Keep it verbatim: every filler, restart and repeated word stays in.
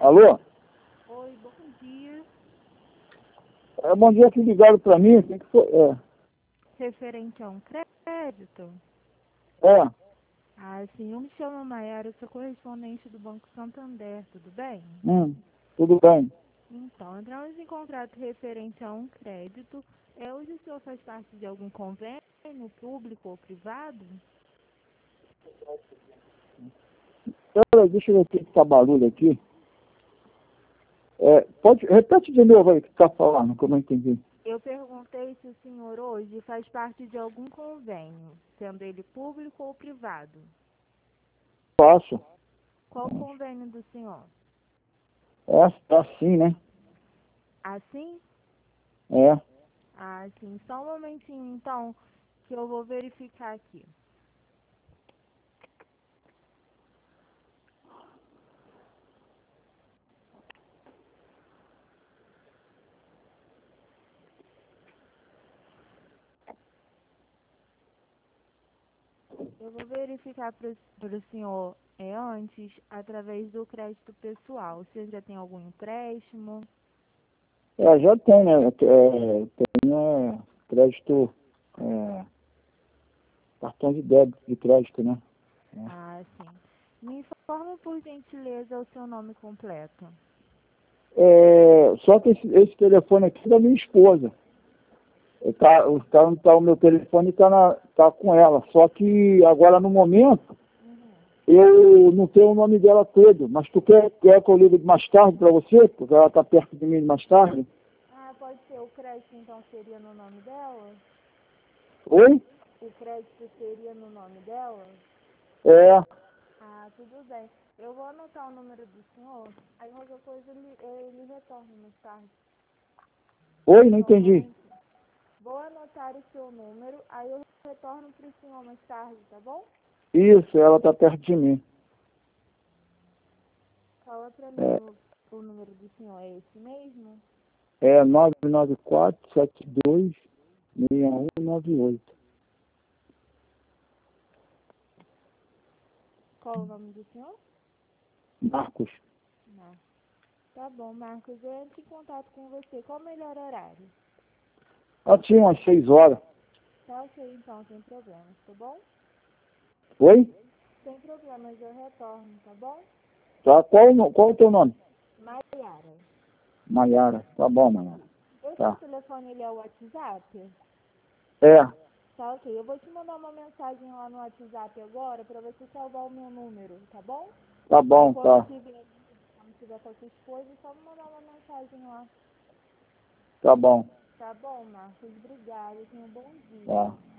Alô? Oi, bom dia. É, bom dia, que ligaram para mim. Tem que for, é. Referente a um crédito? É, Ah, sim, eu me chamo Maiara, eu sou correspondente do Banco Santander, tudo bem? hum, tudo bem. Então, entramos em contrato referente a um crédito. É, hoje o senhor faz parte de algum convênio público ou privado? Pera, deixa eu ver o que está barulho aqui. É, pode, repete de novo aí o que está falando, que eu não entendi. Eu perguntei se o senhor hoje faz parte de algum convênio, sendo ele público ou privado. Faço. Qual o convênio do senhor? É, é assim, né? Assim? É. Ah, sim. Só um momentinho, então, que eu vou verificar aqui. Eu vou verificar para o senhor é, antes, através do crédito pessoal. O senhor já tem algum empréstimo? É, já tem, né? É, tem é, crédito, é, cartão de débito de crédito, né? É. Ah, sim. Me informa, por gentileza, o seu nome completo. É, só que esse, esse telefone aqui é da minha esposa. Tá, o, tá, tá, o meu telefone está tá com ela. Só que agora no momento Uhum. eu não tenho o nome dela todo. Mas tu quer, quer que eu ligue mais tarde para você? Porque ela está perto de mim mais tarde. Ah, pode ser. O crédito, então, seria no nome dela? Oi? O crédito seria no nome dela? É. Ah, tudo bem. Eu vou anotar o número do senhor, aí qualquer coisa ele, ele retorna mais tarde. Oi, não Só um entendi. momentinho. Vou anotar o seu número, aí eu retorno para o senhor mais tarde, tá bom? Isso, ela está perto de mim. Fala para mim É, o, o número do senhor, é esse mesmo? é nove nove quatro, sete dois, seis um nove oito. Qual o nome do senhor? Marcos. Marcos. Tá bom, Marcos, eu entro em contato com você. Qual o melhor horário? Ela tinha umas seis horas. Tá ok, então, sem problemas, tá bom? Oi? Sem problemas, eu retorno, tá bom? Tá, qual, o no- qual o teu nome? Maiara. Maiara. Tá bom, Maiara. Esse seu Tá. telefone, ele é o WhatsApp? É, Tá ok, eu vou te mandar uma mensagem lá no WhatsApp agora para você salvar o meu número, tá bom? tá Aí bom, quando tá. tiver, quando tiver qualquer coisa, é só me mandar uma mensagem lá. Tá bom. Tá bom, Marcos? Obrigada, tenha um bom dia. Tá.